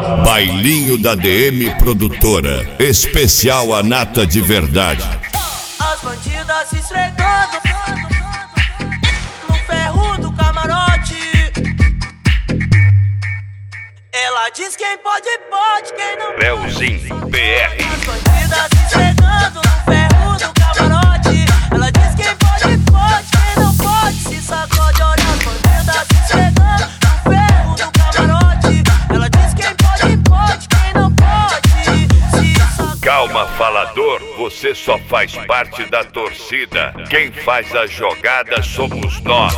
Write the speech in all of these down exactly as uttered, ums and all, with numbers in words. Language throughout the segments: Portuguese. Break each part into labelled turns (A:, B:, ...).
A: Bailinho da D M Produtora, especial a nata de verdade.
B: As bandidas se esfregando no ferro do camarote. Ela diz quem pode, pode, quem não pode.
C: Leozinho P R.
B: As bandidas se esfregando no ferro do camarote. Ela diz quem pode, pode, quem não pode. Se sacode, olha as bandidas se esfregando no ferro do camarote. Ela diz quem pode, pode, quem não pode. Se sacode.
C: Calma, falador, você só faz parte da torcida. Quem faz a jogada somos nós.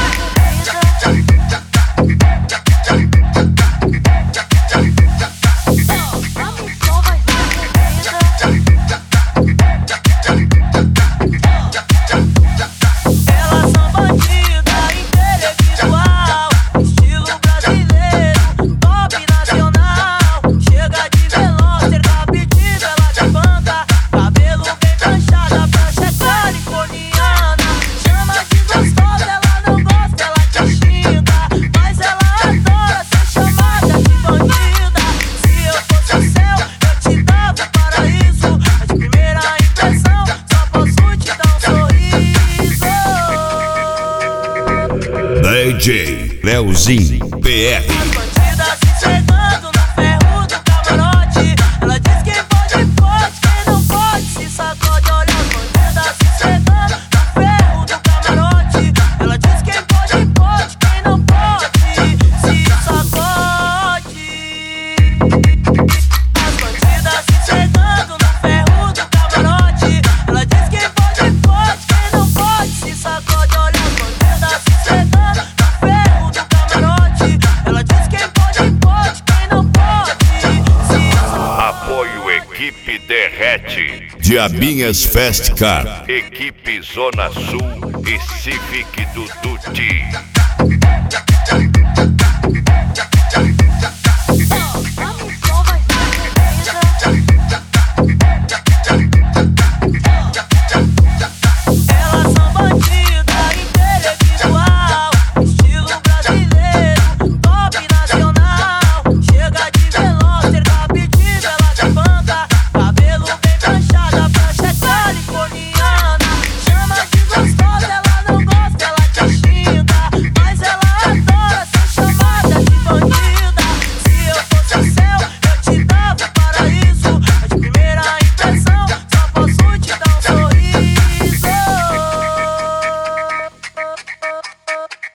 A: D J Leozinho P R.
B: As bandidas se esfregando no ferro do camarote. Ela diz quem pode, pode, quem não pode. Se sacode, olha as bandidas se esfregando no ferro do camarote. Ela diz quem pode, pode, quem não pode. Se sacode. As bandidas se esfregando no ferro do camarote. Ela diz quem pode, pode, quem não pode. Se sacode, olha as bandidas se esfregando.
C: Apoio Equipe Derrete,
A: Diabinhas Fast Car.
C: Equipe Zona Sul e Civic do Duty.